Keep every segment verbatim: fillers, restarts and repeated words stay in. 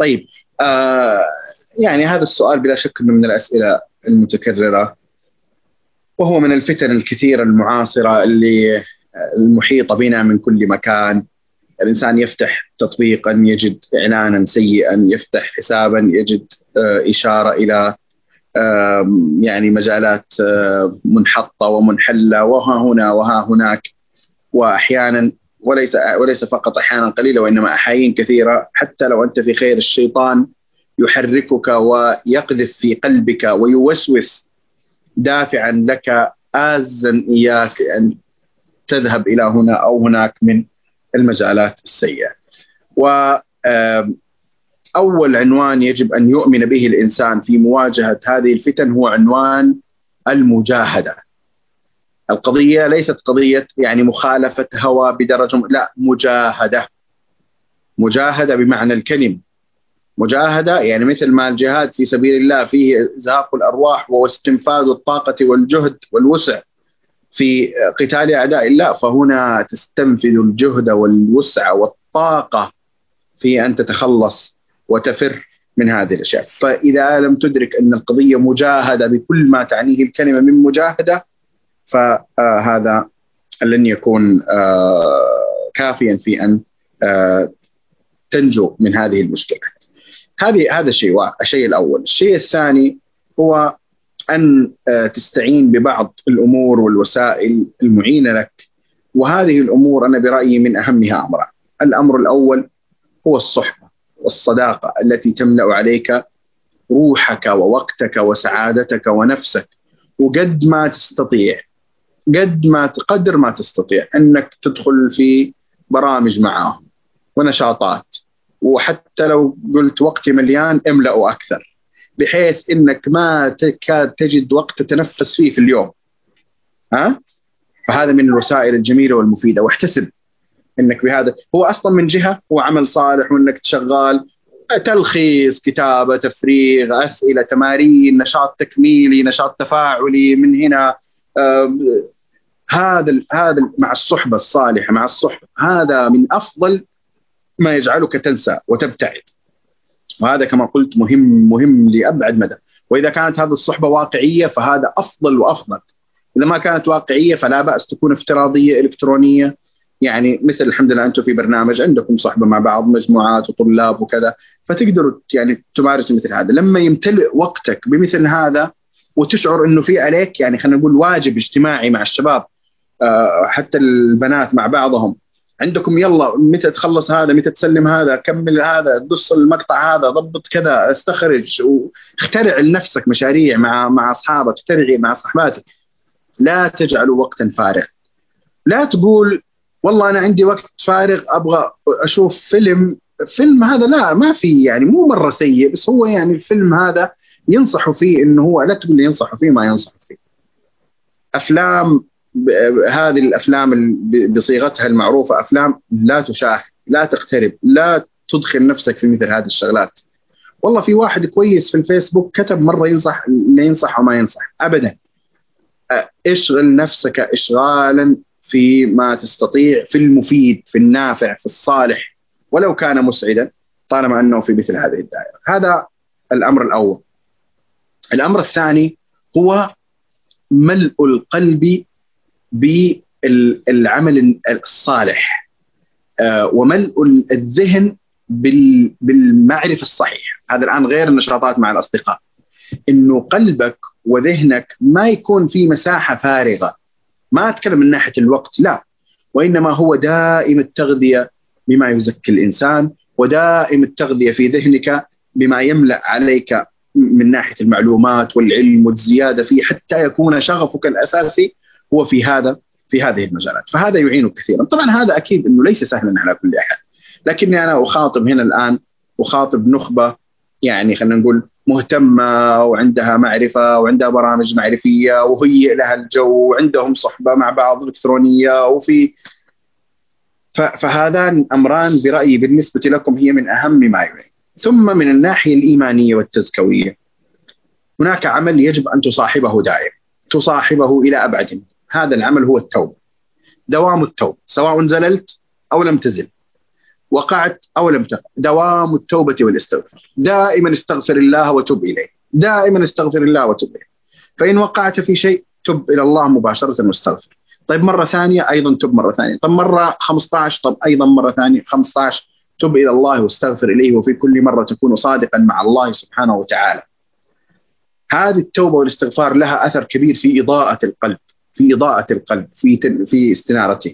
طيب، آه يعني هذا السؤال بلا شك أنه من الأسئلة المتكررة، وهو من الفتن الكثيرة المعاصرة اللي المحيطة بنا من كل مكان. الإنسان يفتح تطبيقا يجد إعلانا سيئا، يفتح حسابا يجد آه، إشارة إلى آه، يعني مجالات آه، منحطة ومنحلة، وها هنا وها هناك، وأحيانا وليس وليس فقط أحيانا قليلة، وإنما أحايين كثيرة. حتى لو أنت في خير، الشيطان يحركك ويقذف في قلبك ويوسوس دافعا لك آزا إياك أن تذهب إلى هنا أو هناك من المجالات السيئة. وأول عنوان يجب أن يؤمن به الإنسان في مواجهة هذه الفتن هو عنوان المجاهدة. القضية ليست قضية يعني مخالفة هوى بدرجة، لا، مجاهدة. مجاهدة بمعنى الكلمة. مجاهدة يعني مثل ما الجهاد في سبيل الله فيه إزهاق الأرواح واستنفاذ الطاقة والجهد والوسع في قتال أعداء الله، فهنا تستنفذ الجهد والوسع والطاقة في أن تتخلص وتفر من هذه الأشياء. فإذا لم تدرك أن القضية مجاهدة بكل ما تعنيه الكلمة من مجاهدة، فهذا لن يكون كافيا في أن تنجو من هذه المشكلات. هذه هذا الشيء الشيء الأول. الشيء الثاني هو أن تستعين ببعض الأمور والوسائل المعينة لك، وهذه الأمور أنا برأيي من أهمها أمران. الأمر الأول هو الصحبة والصداقة التي تملأ عليك روحك ووقتك وسعادتك ونفسك، وقد ما تستطيع قد ما تقدر ما تستطيع أنك تدخل في برامج معهم ونشاطات، وحتى لو قلت وقتي مليان املأه أكثر، بحيث أنك ما تكاد تجد وقت تتنفس فيه في اليوم. ها؟ فهذا من الوسائل الجميلة والمفيدة. واحتسب أنك بهذا، هو أصلا من جهة هو عمل صالح، وأنك تشغال تلخيص، كتابة، تفريغ، أسئلة، تمارين، نشاط تكميلي، نشاط تفاعلي من هنا. آه هذا هذا مع الصحبة الصالحة، مع الصحبة، هذا من أفضل ما يجعلك تنسى وتبتعد. وهذا كما قلت مهم مهم لأبعد مدى. وإذا كانت هذه الصحبة واقعية فهذا أفضل وأفضل. إذا ما كانت واقعية فلا بأس تكون افتراضية إلكترونية، يعني مثل الحمد لله أنتم في برنامج عندكم صحبة مع بعض، مجموعات وطلاب وكذا، فتقدروا يعني تمارسوا مثل هذا. لما يمتلئ وقتك بمثل هذا وتشعر أنه في عليك يعني خلينا نقول واجب اجتماعي مع الشباب، حتى البنات مع بعضهم، عندكم يلا متى تخلص هذا، متى تسلم هذا، كمل هذا، دص المقطع هذا، ضبط كذا، استخرج، واخترع لنفسك مشاريع مع مع أصحابك، اخترعي مع صحباتك. لا تجعلوا وقتا فارغ. لا تقول والله أنا عندي وقت فارغ أبغى أشوف فيلم. فيلم هذا لا، ما في يعني مو مرة سيء، بس هو يعني الفيلم هذا ينصحوا فيه إنه هو، لا تقول لي ينصحوا فيه ما ينصحوا فيه. أفلام، هذه الأفلام بصيغتها المعروفة أفلام لا تشاهد، لا تقترب، لا تدخل نفسك في مثل هذه الشغلات. والله في واحد كويس في الفيسبوك كتب مرة ينصح، لا ينصح وما ينصح أبدا. اشغل نفسك إشغالا في ما تستطيع، في المفيد، في النافع، في الصالح، ولو كان مسعدا، طالما أنه في مثل هذه الدائرة. هذا الأمر الأول. الأمر الثاني هو ملء القلب بالعمل الصالح، وملء الذهن بالمعرفة الصحيح. هذا الآن غير النشاطات مع الأصدقاء، إنه قلبك وذهنك ما يكون في مساحة فارغة. ما أتكلم من ناحية الوقت، لا، وإنما هو دائم التغذية بما يزكي الإنسان، ودائم التغذية في ذهنك بما يملأ عليك من ناحية المعلومات والعلم والزيادة فيه، حتى يكون شغفك الأساسي هو في هذا في هذه المجالات. فهذا يعينك كثيرا. طبعا هذا أكيد أنه ليس سهلا على كل أحد، لكني أنا أخاطب هنا الآن، أخاطب نخبة يعني خلينا نقول مهتمة وعندها معرفة وعندها برامج معرفية وهي لها الجو وعندهم صحبة مع بعض إلكترونية وفي فهذان أمران برأيي بالنسبة لكم هي من أهم ما يعين. ثم من الناحية الإيمانية والتزكوية هناك عمل يجب أن تصاحبه دائم، تصاحبه إلى أبعد. هذا العمل هو التوبة، دوام التوبة، سواء زللت أو لم تزل. وقعت أو لم تقع، دوام التوبة والاستغفار. دائما استغفر الله وتب إليه، دائما استغفر الله وتب إليه. فإن وقعت في شيء تب إلى الله مباشرة واستغفر. طيب مرة ثانية أيضا تب مرة ثانية. طب مرة خمسة عشر، طب أيضا مرة ثانية خمسة عشر، تب إلى الله واستغفر إليه. وفي كل مرة تكون صادقا مع الله سبحانه وتعالى. هذه التوبة والاستغفار لها أثر كبير في إضاءة القلب، في إضاءة القلب، في في استنارته.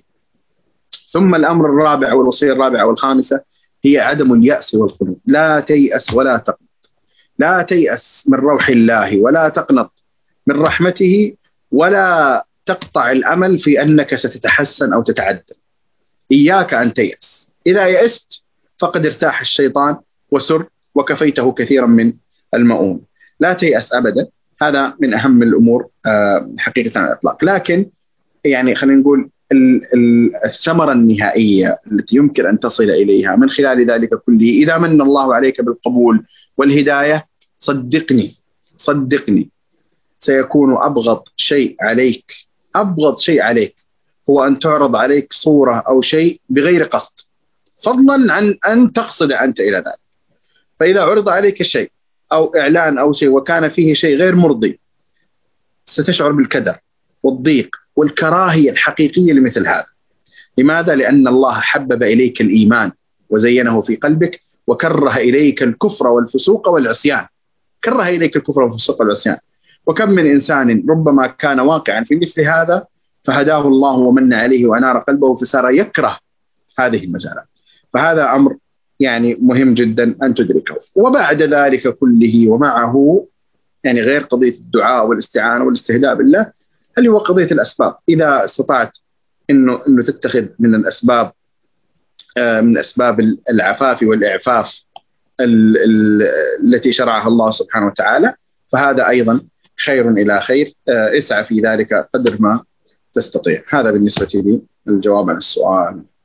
ثم الأمر الرابع والوصية الرابعة والخامسة هي عدم اليأس والخنوع. لا تيأس ولا تقنط، لا تيأس من روح الله ولا تقنط من رحمته، ولا تقطع الأمل في أنك ستتحسن أو تتعدل. إياك أن تيأس. إذا يأست فقد ارتاح الشيطان وسر وكفيته كثيرا من المؤون. لا تيأس أبدا. هذا من أهم الأمور حقيقة على الإطلاق. لكن يعني خلينا نقول الثمرة النهائية التي يمكن أن تصل إليها من خلال ذلك كله، إذا من الله عليك بالقبول والهداية، صدقني صدقني سيكون أبغض شيء عليك، أبغض شيء عليك هو أن تعرض عليك صورة أو شيء بغير قصد، فضلا عن أن تقصد أنت إلى ذلك. فإذا عرض عليك شيء أو إعلان أو شيء وكان فيه شيء غير مرضي، ستشعر بالكدر والضيق والكراهية الحقيقية لمثل هذا. لماذا؟ لأن الله حبب إليك الإيمان وزينه في قلبك، وكره إليك الكفر والفسوق والعصيان. كره إليك الكفر والفسوق والعصيان. وكم من إنسان ربما كان واقعا في مثل هذا فهداه الله ومن عليه وأنار قلبه فصار يكره هذه المجالات. فهذا أمر يعني مهم جدا أن تدركه. وبعد ذلك كله ومعه يعني غير قضية الدعاء والاستعانة والاستهداء بالله، اللي هو قضية الأسباب. إذا استطعت إنه إنه تتخذ من الأسباب آه من أسباب العفاف والإعفاف ال ال التي شرعها الله سبحانه وتعالى، فهذا أيضا خير إلى خير. آه اسعى في ذلك قدر ما تستطيع. هذا بالنسبة لي الجواب عن السؤال.